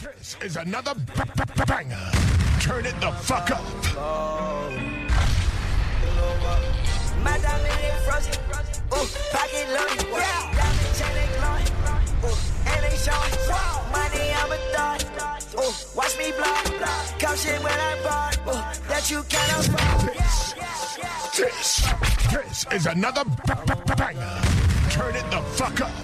This is another banger. Turn it the fuck up. Madame is frozen. Ooh, pocket loaded. Diamond chain they glowing. Ooh, and they showing. Money I'm a thought. Ooh, watch me blow. Come shit when I bought. Ooh, that you can't afford. This is another banger. Turn it the fuck up.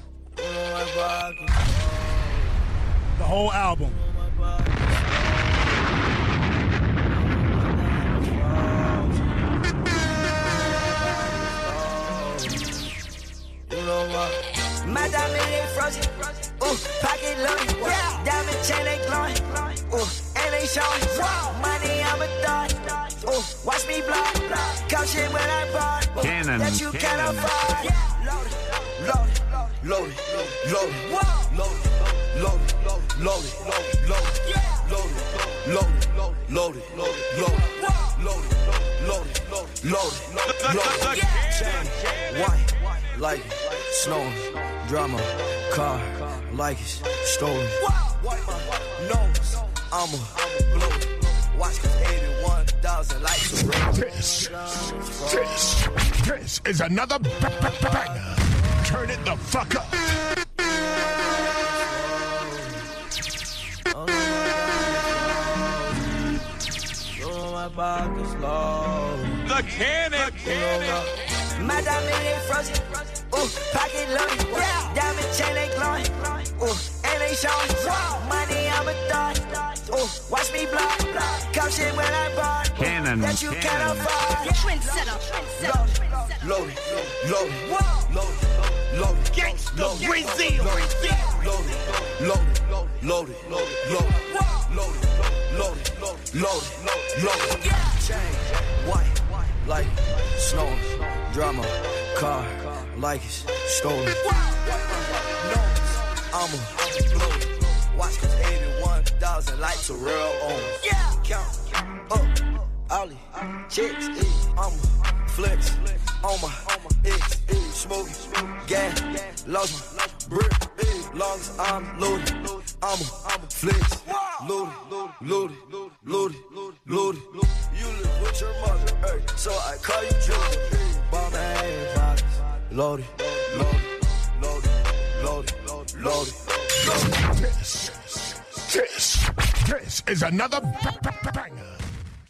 The whole album. My diamond is frozen. Ooh, pocket loaded. Diamond chain they glowing. Ooh, and they showing. Money I'm a thought. Ooh, watch me blow. Come shit when I bought. Cannon, that you can't cannon. afford. Loaded. White, like it, snowing, drama, car, like it's stolen. Wipe my nose, I'ma blow it. Watch cause 81,000 likes are This is another banger. Turn it the fuck up. The cannon. My diamond is frozen. Ooh, pocket loaded. Diamond chain they glowing. Ooh, and they showing. Money I'm a thought. Ooh, watch me blow. Come shit when I bought. Cannon, that you can't cannon. afford. loaded. Gangsta Brazil. Loaded. Chain, white, like snowing, drama, car, like it's stolen. Nose, I'ma blow it. Watch cause 81,000 likes are real on. Count up, Ollie, chicks, I'ma flex on my ex, smoking, gas, lost my brick, long as I'm loaded, I'ma flex, loaded. You live with your mother, so I call you Joe. Bomb ass pockets, loaded. This is another banger.